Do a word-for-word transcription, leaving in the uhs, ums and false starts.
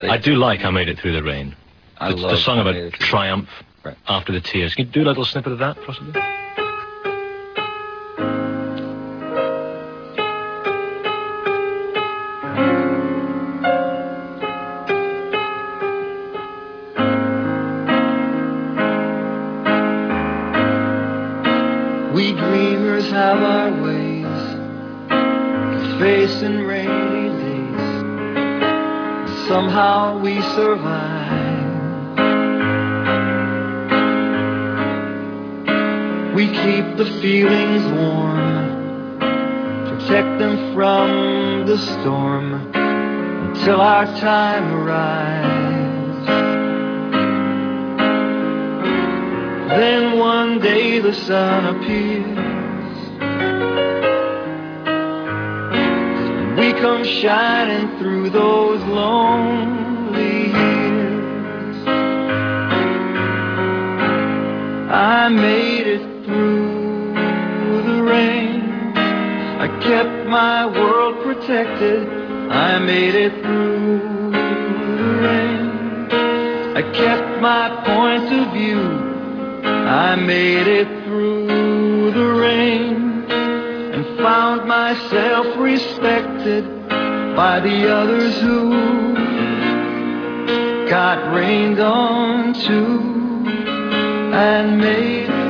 I do like I Made It Through the Rain. I It's love the song I about Made It Through- triumph Right. after the tears. Can you do a little snippet of that, possibly? We dreamers have our ways of facing rainy days. Somehow we survive. We keep the feelings warm, protect them from the storm until our time arrives. Then one day the sun appears, and we come shining through those lonely years. I made it through the rain, I kept my world protected. I made it through the rain, I kept my point of view. I made it through the rain and found myself respected by the others who got rained on too and made